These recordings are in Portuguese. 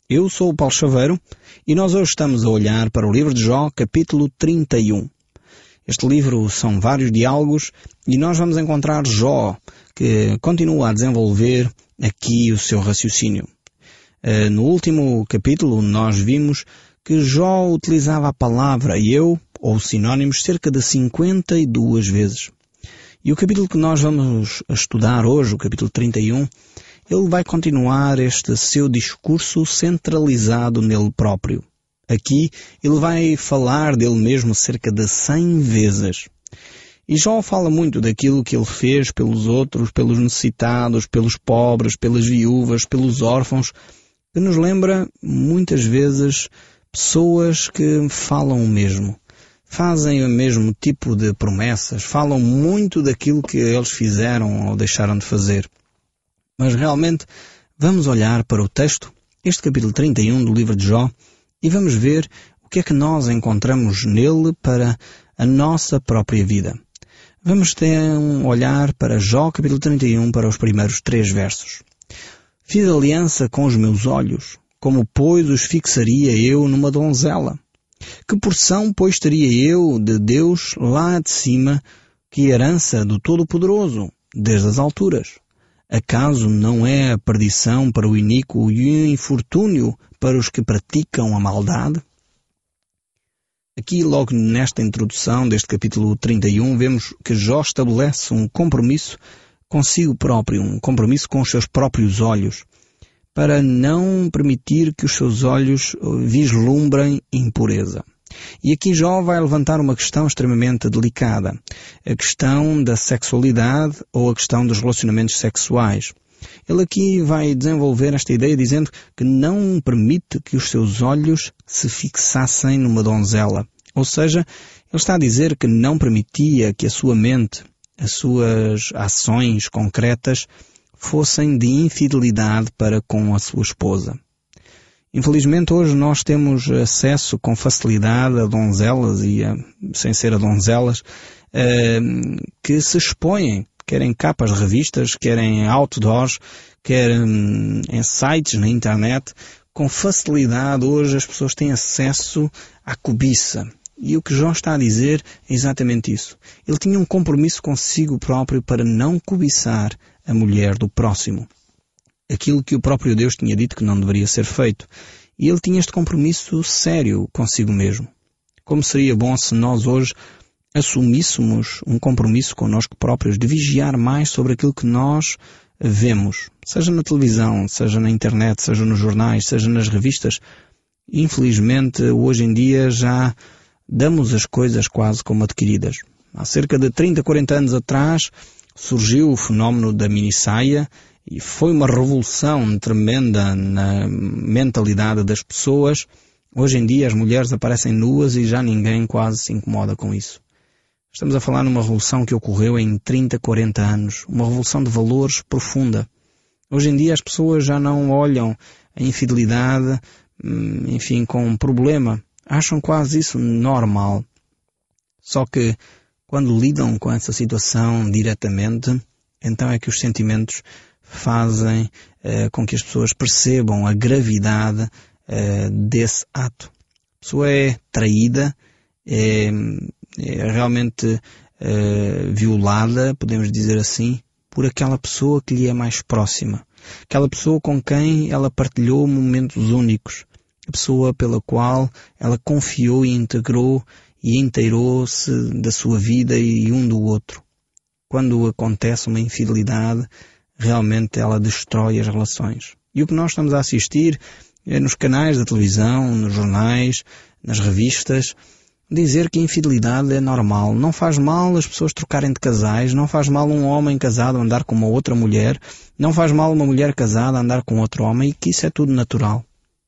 Eu sou o Paulo Chaveiro e nós hoje estamos a olhar para o livro de Jó, capítulo 31. Este livro são vários diálogos e nós vamos encontrar Jó, que continua a desenvolver aqui o seu raciocínio. No último capítulo nós vimos que Jó utilizava a palavra eu, ou sinónimos, cerca de 52 vezes. E o capítulo que nós vamos estudar hoje, o capítulo 31, ele vai continuar este seu discurso centralizado nele próprio. Aqui ele vai falar dele mesmo cerca de 100 vezes. E Jó fala muito daquilo que ele fez pelos outros, pelos necessitados, pelos pobres, pelas viúvas, pelos órfãos, que nos lembra muitas vezes pessoas que falam o mesmo. Fazem o mesmo tipo de promessas, falam muito daquilo que eles fizeram ou deixaram de fazer. Mas realmente vamos olhar para o texto, este capítulo 31 do livro de Jó, e vamos ver o que é que nós encontramos nele para a nossa própria vida. Vamos ter um olhar para Jó capítulo 31 para os primeiros 3 versos. Fiz aliança com os meus olhos, como pois os fixaria eu numa donzela? Que porção, pois, teria eu de Deus lá de cima, que herança do Todo-Poderoso, desde as alturas? Acaso não é a perdição para o iníquo e o infortúnio para os que praticam a maldade? Aqui, logo nesta introdução deste capítulo 31, vemos que Jó estabelece um compromisso consigo próprio, um compromisso com os seus próprios olhos, para não permitir que os seus olhos vislumbrem impureza. E aqui Jó vai levantar uma questão extremamente delicada, a questão da sexualidade ou a questão dos relacionamentos sexuais. Ele aqui vai desenvolver esta ideia dizendo que não permite que os seus olhos se fixassem numa donzela. Ou seja, ele está a dizer que não permitia que a sua mente, as suas ações concretas, fossem de infidelidade para com a sua esposa. Infelizmente hoje nós temos acesso com facilidade a donzelas e sem ser a donzelas que se expõem, quer em capas de revistas, quer em outdoors, quer em sites na internet. Com facilidade hoje as pessoas têm acesso à cobiça. E o que Jó está a dizer é exatamente isso. Ele tinha um compromisso consigo próprio para não cobiçar a mulher do próximo. Aquilo que o próprio Deus tinha dito que não deveria ser feito. E ele tinha este compromisso sério consigo mesmo. Como seria bom se nós hoje assumíssemos um compromisso connosco próprios de vigiar mais sobre aquilo que nós vemos, seja na televisão, seja na internet, seja nos jornais, seja nas revistas. Infelizmente, hoje em dia já damos as coisas quase como adquiridas. Há cerca de 30, 40 anos atrás surgiu o fenómeno da minissaia e foi uma revolução tremenda na mentalidade das pessoas. Hoje em dia as mulheres aparecem nuas e já ninguém quase se incomoda com isso. Estamos a falar numa revolução que ocorreu em 30, 40 anos. Uma revolução de valores profunda. Hoje em dia as pessoas já não olham a infidelidade, com um problema. Acham quase isso normal. Só que quando lidam com essa situação diretamente, então é que os sentimentos fazem com que as pessoas percebam a gravidade desse ato. A pessoa é traída, é realmente violada, podemos dizer assim, por aquela pessoa que lhe é mais próxima. Aquela pessoa com quem ela partilhou momentos únicos. A pessoa pela qual ela confiou e integrou e inteirou-se da sua vida e um do outro. Quando acontece uma infidelidade, realmente ela destrói as relações. E o que nós estamos a assistir é nos canais da televisão, nos jornais, nas revistas, dizer que a infidelidade é normal. Não faz mal as pessoas trocarem de casais, não faz mal um homem casado andar com uma outra mulher, não faz mal uma mulher casada andar com outro homem e que isso é tudo natural.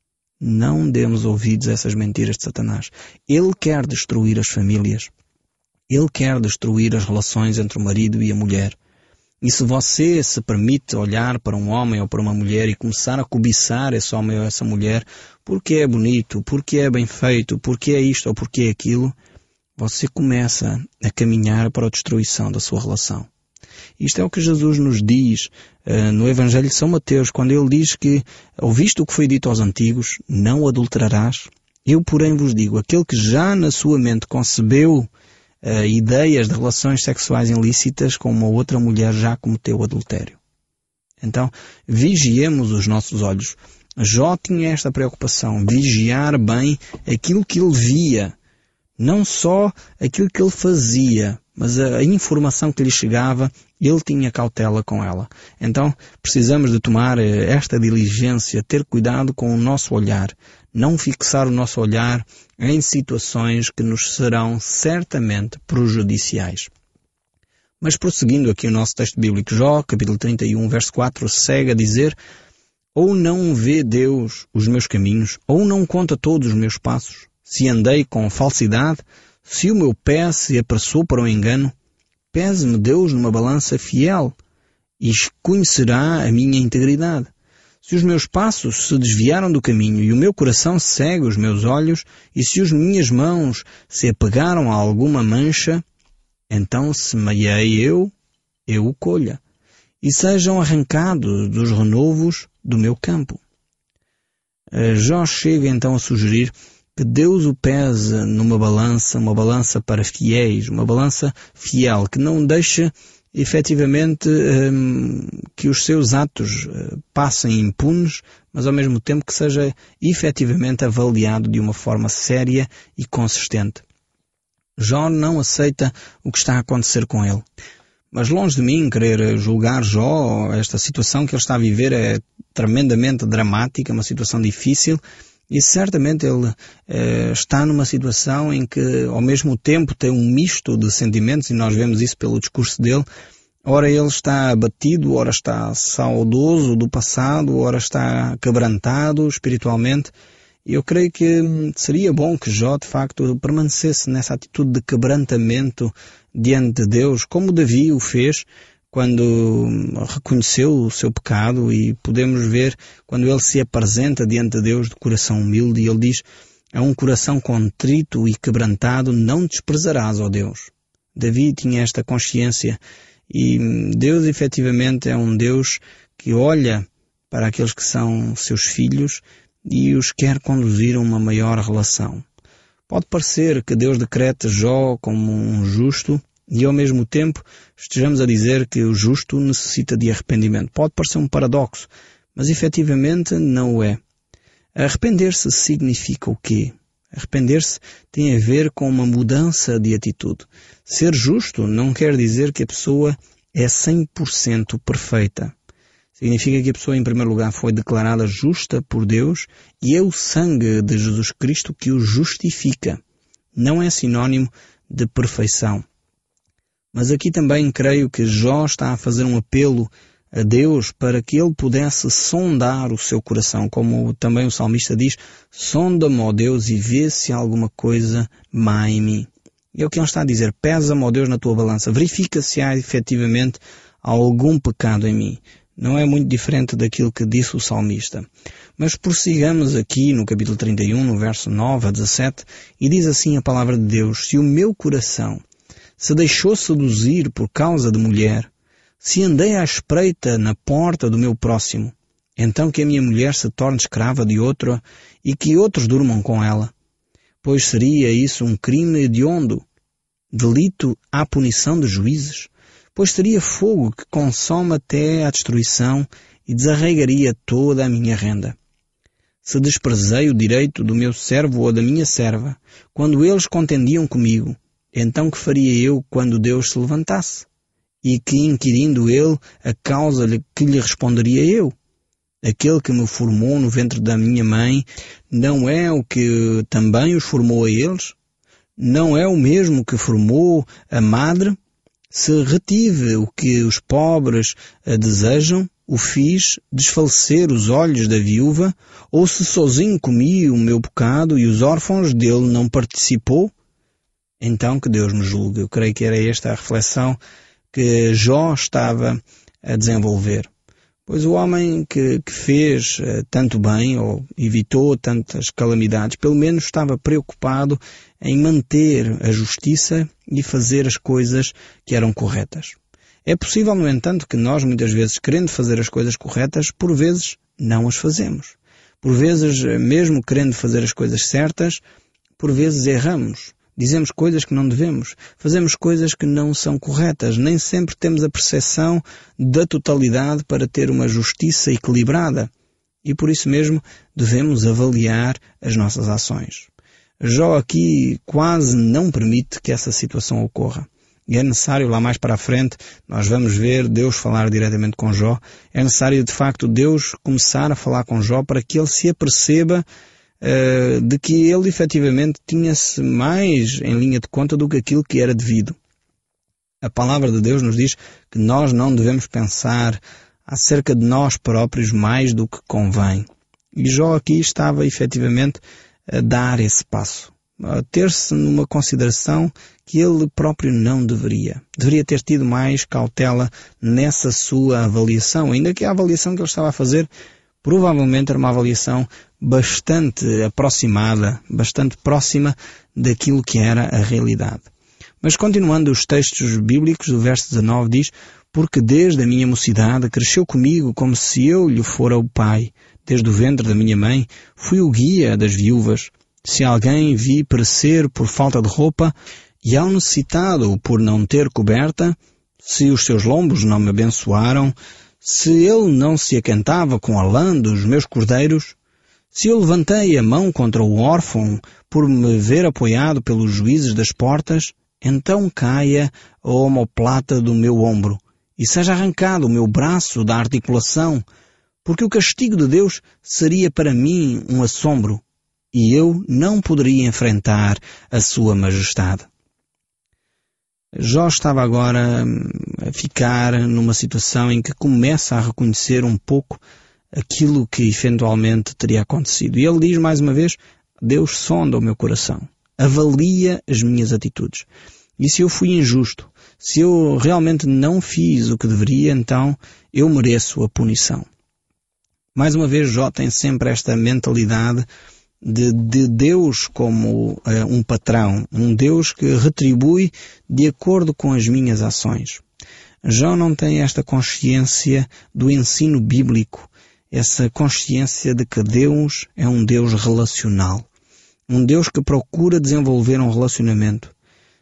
Não demos ouvidos a essas mentiras de Satanás. Ele quer destruir as famílias. Ele quer destruir as relações entre o marido e a mulher. E se você se permite olhar para um homem ou para uma mulher e começar a cobiçar esse homem ou essa mulher porque é bonito, porque é bem feito, porque é isto ou porque é aquilo, você começa a caminhar para a destruição da sua relação. Isto é o que Jesus nos diz no Evangelho de São Mateus, quando ele diz que, ouviste o que foi dito aos antigos, não adulterarás. Eu, porém, vos digo, aquele que já na sua mente concebeu ideias de relações sexuais ilícitas com uma outra mulher já cometeu adultério. Então, vigiemos os nossos olhos. Jó tinha esta preocupação, vigiar bem aquilo que ele via, não só aquilo que ele fazia, mas a informação que lhe chegava, ele tinha cautela com ela. Então, precisamos de tomar esta diligência, ter cuidado com o nosso olhar, não fixar o nosso olhar em situações que nos serão certamente prejudiciais. Mas prosseguindo aqui o nosso texto bíblico, Jó, capítulo 31, verso 4, segue a dizer: ou não vê Deus os meus caminhos, ou não conta todos os meus passos, se andei com falsidade, se o meu pé se apressou para o engano, pese-me Deus numa balança fiel, e conhecerá a minha integridade. Se os meus passos se desviaram do caminho, e o meu coração segue os meus olhos, e se as minhas mãos se apegaram a alguma mancha, então semeei eu o colha, e sejam arrancados dos renovos do meu campo. Jó chega então a sugerir que Deus o pese numa balança, uma balança para fiéis, uma balança fiel, que não deixa efetivamente que os seus atos passem impunes, mas ao mesmo tempo que seja efetivamente avaliado de uma forma séria e consistente. Jó não aceita o que está a acontecer com ele. Mas longe de mim querer julgar Jó, esta situação que ele está a viver é tremendamente dramática, uma situação difícil, e certamente ele está numa situação em que ao mesmo tempo tem um misto de sentimentos, e nós vemos isso pelo discurso dele. Ora ele está abatido, ora está saudoso do passado, ora está quebrantado espiritualmente. E eu creio que seria bom que Jó, de facto, permanecesse nessa atitude de quebrantamento diante de Deus, como Davi o fez quando reconheceu o seu pecado, e podemos ver quando ele se apresenta diante de Deus de coração humilde, e ele diz: a um coração contrito e quebrantado não desprezarás, ó Deus. Davi tinha esta consciência, e Deus efetivamente é um Deus que olha para aqueles que são seus filhos e os quer conduzir a uma maior relação. Pode parecer que Deus decrete Jó como um justo e ao mesmo tempo estejamos a dizer que o justo necessita de arrependimento. Pode parecer um paradoxo, mas efetivamente não o é. Arrepender-se significa o quê? Arrepender-se tem a ver com uma mudança de atitude. Ser justo não quer dizer que a pessoa é 100% perfeita. Significa que a pessoa, em primeiro lugar, foi declarada justa por Deus e é o sangue de Jesus Cristo que o justifica. Não é sinónimo de perfeição. Mas aqui também creio que Jó está a fazer um apelo a Deus para que ele pudesse sondar o seu coração. Como também o salmista diz: sonda-me, ó Deus, e vê se há alguma coisa má em mim. É o que ele está a dizer: pesa-me, ó Deus, na tua balança. Verifica se há efetivamente algum pecado em mim. Não é muito diferente daquilo que disse o salmista. Mas prossigamos aqui no capítulo 31, no verso 9 a 17, e diz assim a palavra de Deus: se o meu coração se deixou seduzir por causa de mulher, se andei à espreita na porta do meu próximo, então que a minha mulher se torne escrava de outra e que outros durmam com ela. Pois seria isso um crime hediondo, delito à punição de juízes. Pois seria fogo que consome até à destruição e desarraigaria toda a minha renda. Se desprezei o direito do meu servo ou da minha serva, quando eles contendiam comigo, então que faria eu quando Deus se levantasse? E que, inquirindo ele, a causa que lhe responderia eu? Aquele que me formou no ventre da minha mãe, não é o que também os formou a eles? Não é o mesmo que formou a madre? Se retive o que os pobres desejam, o fiz desfalecer os olhos da viúva, ou se sozinho comi o meu bocado e os órfãos dele não participou? Então que Deus me julgue. Eu creio que era esta a reflexão que Jó estava a desenvolver. Pois o homem que fez tanto bem, ou evitou tantas calamidades, pelo menos estava preocupado em manter a justiça e fazer as coisas que eram corretas. É possível, no entanto, que nós muitas vezes, querendo fazer as coisas corretas, por vezes não as fazemos. Por vezes, mesmo querendo fazer as coisas certas, por vezes erramos. Dizemos coisas que não devemos. Fazemos coisas que não são corretas. Nem sempre temos a percepção da totalidade para ter uma justiça equilibrada. E por isso mesmo devemos avaliar as nossas ações. Jó aqui quase não permite que essa situação ocorra. E é necessário, lá mais para a frente, nós vamos ver Deus falar diretamente com Jó. É necessário, de facto, Deus começar a falar com Jó para que ele se aperceba de que ele efetivamente tinha-se mais em linha de conta do que aquilo que era devido. A palavra de Deus nos diz que nós não devemos pensar acerca de nós próprios mais do que convém. E Jó aqui estava efetivamente a dar esse passo, a ter-se numa consideração que ele próprio não deveria. Deveria ter tido mais cautela nessa sua avaliação, ainda que a avaliação que ele estava a fazer provavelmente era uma avaliação bastante aproximada, bastante próxima daquilo que era a realidade. Mas continuando os textos bíblicos, o verso 19 diz: porque desde a minha mocidade cresceu comigo como se eu lhe fora o pai. Desde o ventre da minha mãe fui o guia das viúvas. Se alguém vi perecer por falta de roupa, e ao necessitado por não ter coberta, se os seus lombos não me abençoaram, se ele não se aquentava com a lã dos meus cordeiros, se eu levantei a mão contra o órfão por me ver apoiado pelos juízes das portas, então caia a omoplata do meu ombro e seja arrancado o meu braço da articulação, porque o castigo de Deus seria para mim um assombro e eu não poderia enfrentar a sua majestade. Jó estava agora a ficar numa situação em que começa a reconhecer um pouco aquilo que eventualmente teria acontecido. E ele diz mais uma vez: Deus sonda o meu coração, avalia as minhas atitudes. E se eu fui injusto, se eu realmente não fiz o que deveria, então eu mereço a punição. Mais uma vez, Jó tem sempre esta mentalidade de Deus como um patrão, um Deus que retribui de acordo com as minhas ações. Jó não tem esta consciência do ensino bíblico, essa consciência de que Deus é um Deus relacional, um Deus que procura desenvolver um relacionamento.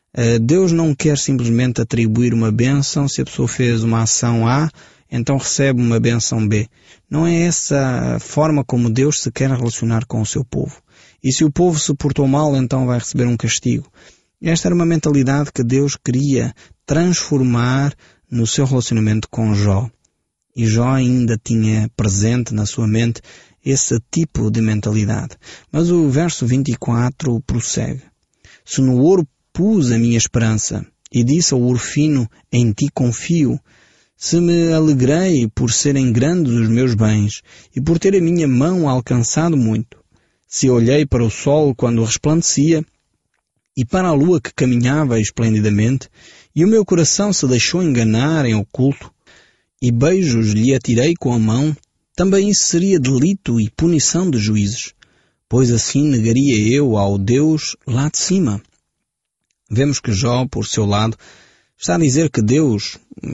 Deus não quer simplesmente atribuir uma bênção. Se a pessoa fez uma ação A, então recebe uma bênção B. Não é essa a forma como Deus se quer relacionar com o seu povo. E se o povo se portou mal, então vai receber um castigo. Esta era uma mentalidade que Deus queria transformar no seu relacionamento com Jó. E Jó ainda tinha presente na sua mente esse tipo de mentalidade. Mas o verso 24 prossegue: se no ouro pus a minha esperança e disse ao ouro fino, em ti confio, se me alegrei por serem grandes os meus bens e por ter a minha mão alcançado muito, se olhei para o sol quando resplandecia e para a lua que caminhava esplendidamente, e o meu coração se deixou enganar em oculto, e beijos lhe atirei com a mão, também isso seria delito e punição de juízes, pois assim negaria eu ao Deus lá de cima. Vemos que Jó, por seu lado, está a dizer que Deus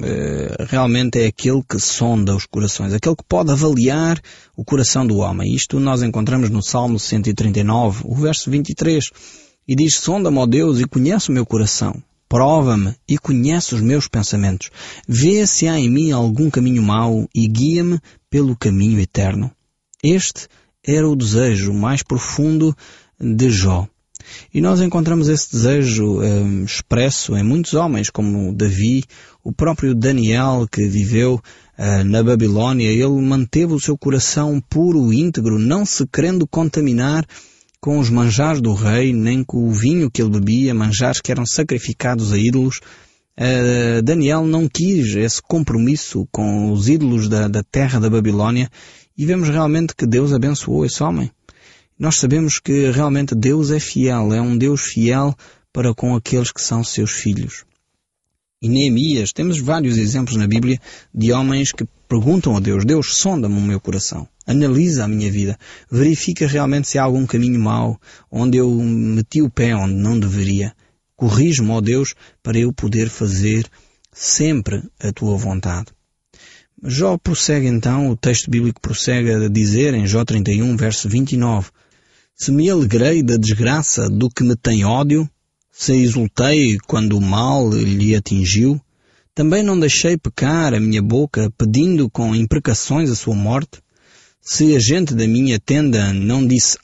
realmente é aquele que sonda os corações, aquele que pode avaliar o coração do homem. Isto nós encontramos no Salmo 139, o verso 23, e diz: sonda-me, ó Deus, e conhece o meu coração. Prova-me e conhece os meus pensamentos. Vê se há em mim algum caminho mau e guia-me pelo caminho eterno. Este era o desejo mais profundo de Jó. E nós encontramos esse desejo expresso em muitos homens, como Davi, o próprio Daniel, que viveu na Babilônia. Ele manteve o seu coração puro e íntegro, não se querendo contaminar com os manjares do rei, nem com o vinho que ele bebia, manjares que eram sacrificados a ídolos. Daniel não quis esse compromisso com os ídolos da terra da Babilônia, e vemos realmente que Deus abençoou esse homem. Nós sabemos que realmente Deus é fiel, é um Deus fiel para com aqueles que são seus filhos. E Neemias, temos vários exemplos na Bíblia de homens que perguntam a Deus: Deus, sonda-me o meu coração, analisa a minha vida, verifica realmente se há algum caminho mau, onde eu meti o pé onde não deveria. Corrige-me, ó Deus, para eu poder fazer sempre a tua vontade. Jó prossegue então, o texto bíblico prossegue a dizer em Jó 31, verso 29, se me alegrei da desgraça do que me tem ódio, se exultei quando o mal lhe atingiu, também não deixei pecar a minha boca, pedindo com imprecações a sua morte. Se a gente da minha tenda não disse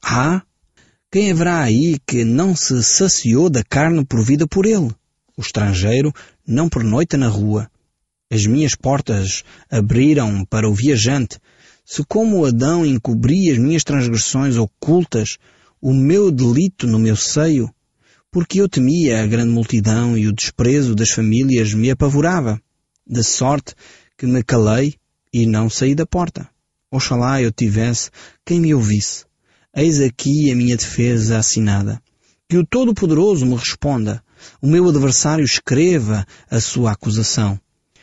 quem haverá aí que não se saciou da carne provida por ele? O estrangeiro não pernoita na rua. As minhas portas abriram para o viajante. Se como Adão encobri as minhas transgressões ocultas, o meu delito no meu seio, porque eu temia a grande multidão e o desprezo das famílias me apavorava, de sorte que me calei e não saí da porta. Oxalá eu tivesse quem me ouvisse. Eis aqui a minha defesa assinada. Que o Todo-Poderoso me responda. O meu adversário escreva a sua acusação.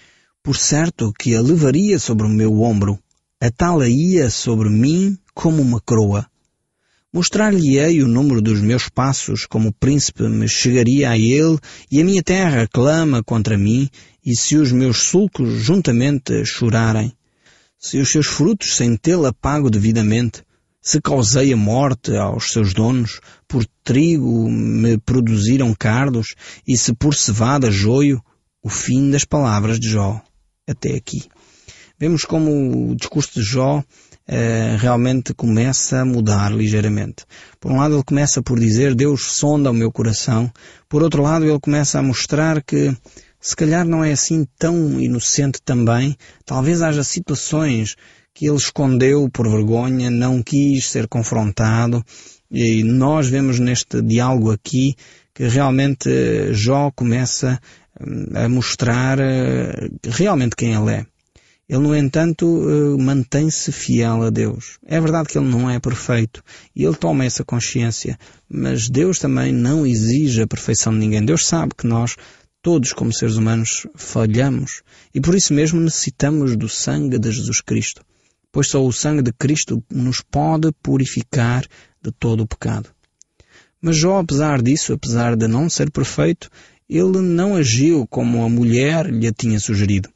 Por certo que a levaria sobre o meu ombro, atá-la-ia sobre mim como uma coroa. Mostrar-lhe-ei o número dos meus passos, como o príncipe me chegaria a ele, e a minha terra clama contra mim, e se os meus sulcos juntamente chorarem, se os seus frutos sem tê-la pago devidamente, se causei a morte aos seus donos, por trigo me produziram cardos, e se por cevada joio, o fim das palavras de Jó. Até aqui. Vemos como o discurso de Jó realmente começa a mudar ligeiramente. Por um lado ele começa por dizer, Deus sonda o meu coração. Por outro lado ele começa a mostrar que se calhar não é assim tão inocente também. Talvez haja situações que ele escondeu por vergonha, não quis ser confrontado. E nós vemos neste diálogo aqui que realmente Jó começa a mostrar realmente quem ele é. Ele, no entanto, mantém-se fiel a Deus. É verdade que ele não é perfeito e ele toma essa consciência, mas Deus também não exige a perfeição de ninguém. Deus sabe que nós, todos como seres humanos, falhamos e por isso mesmo necessitamos do sangue de Jesus Cristo, pois só o sangue de Cristo nos pode purificar de todo o pecado. Mas Jó, apesar disso, apesar de não ser perfeito, ele não agiu como a mulher lhe tinha sugerido.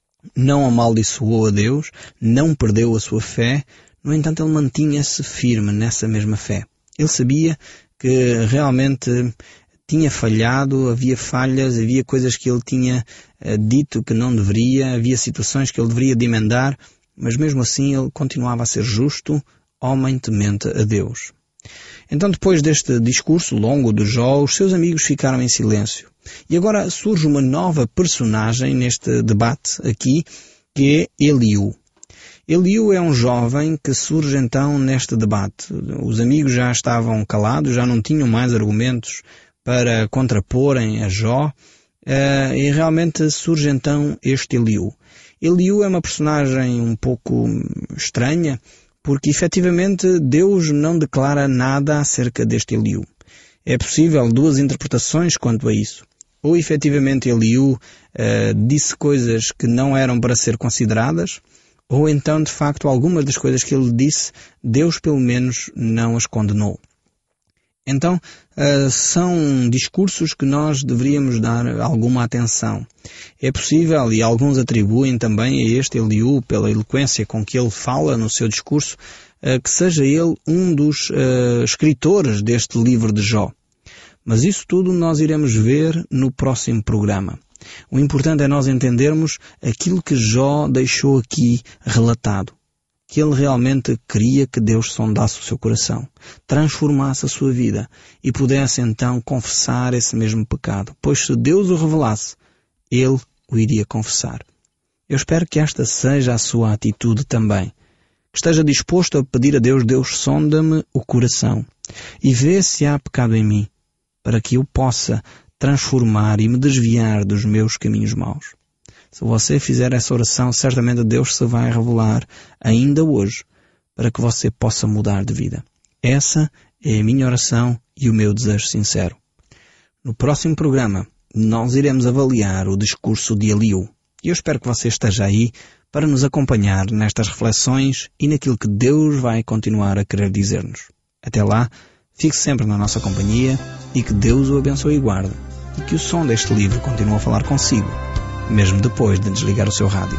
Não amaldiçoou a Deus, não perdeu a sua fé, no entanto ele mantinha-se firme nessa mesma fé. Ele sabia que realmente tinha falhado, havia falhas, havia coisas que ele tinha dito que não deveria, havia situações que ele deveria de emendar, mas mesmo assim ele continuava a ser justo, homem temente a Deus. Então, depois deste discurso longo de Jó, os seus amigos ficaram em silêncio. E agora surge uma nova personagem neste debate aqui, que é Eliú. Eliú é um jovem que surge então neste debate. Os amigos já estavam calados, já não tinham mais argumentos para contraporem a Jó, e realmente surge então este Eliú. Eliú é uma personagem um pouco estranha, porque efetivamente Deus não declara nada acerca deste Eliú. É possível duas interpretações quanto a isso. Ou efetivamente Eliú disse coisas que não eram para ser consideradas, ou então de facto algumas das coisas que ele disse, Deus pelo menos não as condenou. Então são discursos que nós deveríamos dar alguma atenção. É possível, e alguns atribuem também a este Eliú, pela eloquência com que ele fala no seu discurso, que seja ele um dos escritores deste livro de Jó. Mas isso tudo nós iremos ver no próximo programa. O importante é nós entendermos aquilo que Jó deixou aqui relatado. Que ele realmente queria que Deus sondasse o seu coração, transformasse a sua vida e pudesse então confessar esse mesmo pecado. Pois se Deus o revelasse, ele o iria confessar. Eu espero que esta seja a sua atitude também. Que esteja disposto a pedir a Deus, Deus sonda-me o coração e vê se há pecado em mim, para que eu possa transformar e me desviar dos meus caminhos maus. Se você fizer essa oração, certamente Deus se vai revelar ainda hoje para que você possa mudar de vida. Essa é a minha oração e o meu desejo sincero. No próximo programa, nós iremos avaliar o discurso de Eliú. E eu espero que você esteja aí para nos acompanhar nestas reflexões e naquilo que Deus vai continuar a querer dizer-nos. Até lá, fique sempre na nossa companhia e que Deus o abençoe e guarde. E que o som deste livro continue a falar consigo mesmo depois de desligar o seu rádio.